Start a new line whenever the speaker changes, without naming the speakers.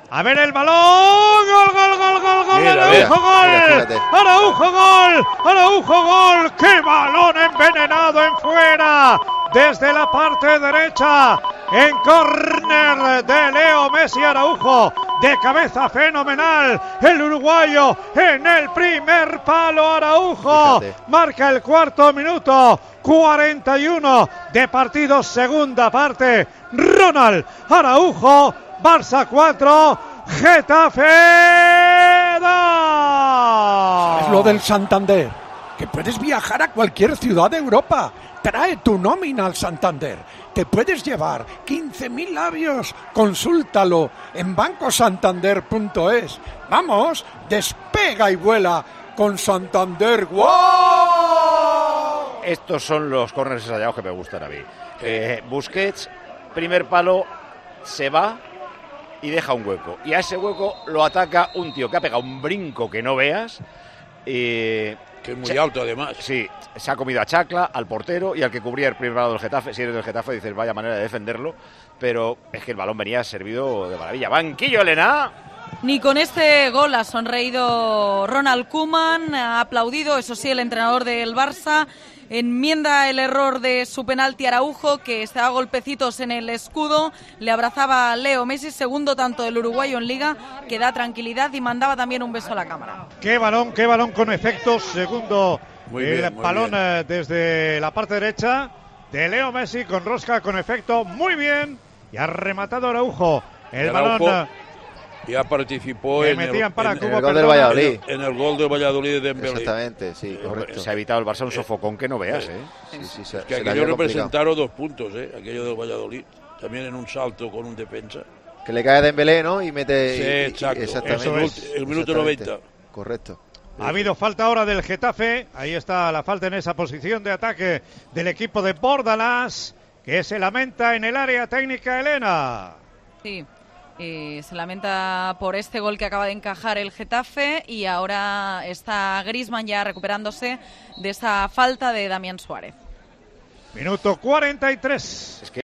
A ver el balón. Gol, gol, gol, gol, gol. Araujo, gol. Araujo, gol. Araujo, gol. ¡Qué balón envenenado en fuera! Desde la parte derecha. En córner de Leo Messi. Araujo. De cabeza fenomenal. El uruguayo en el primer palo. Araujo. Fíjate. Marca el cuarto minuto. 41 de partido, segunda parte. Ronald Araujo. Barça 4, Getafe 2.
Es lo del Santander, que puedes viajar a cualquier ciudad de Europa. Trae tu nómina al Santander. Te puedes llevar 15.000 labios. Consúltalo en bancosantander.es. Vamos, despega y vuela con Santander. ¡Wow!
Estos son los córneres ensayados que me gustan a mí. Busquets, primer palo, se va y deja un hueco. Y a ese hueco lo ataca un tío que ha pegado un brinco que no veas. Que
es muy alto, además.
Sí, se ha comido a Chacla, al portero y al que cubría el primer lado del Getafe. Si eres del Getafe dices, vaya manera de defenderlo. Pero es que el balón venía servido de maravilla. Banquillo, Elena.
Ni con este gol ha sonreído Ronald Koeman, ha aplaudido, eso sí, el entrenador del Barça. Enmienda el error de su penalti Araujo, que se da golpecitos en el escudo. Le abrazaba a Leo Messi, segundo tanto del uruguayo en Liga, que da tranquilidad y mandaba también un beso a la cámara.
Qué balón con efectos. Segundo balón desde la parte derecha de Leo Messi con rosca, con efecto. Muy bien. Y ha rematado Araujo. El balón...
Ya participó
en el
gol del Valladolid.
En el gol del Valladolid de Dembélé.
Exactamente, sí, correcto.
Se ha evitado el Barça un sofocón que no veas,
Sí,
que aquello representaron 2 puntos, aquello del Valladolid. También en un salto con un defensa.
Que le cae a Dembélé, ¿no? Y mete...
Sí, exacto.
Exactamente.
El minuto 90.
Correcto.
Ha habido falta ahora del Getafe. Ahí está la falta en esa posición de ataque del equipo de Bordalás, que se lamenta en el área técnica, Elena.
Sí. Se lamenta por este gol que acaba de encajar el Getafe y ahora está Griezmann ya recuperándose de esa falta de Damián Suárez.
Minuto 43.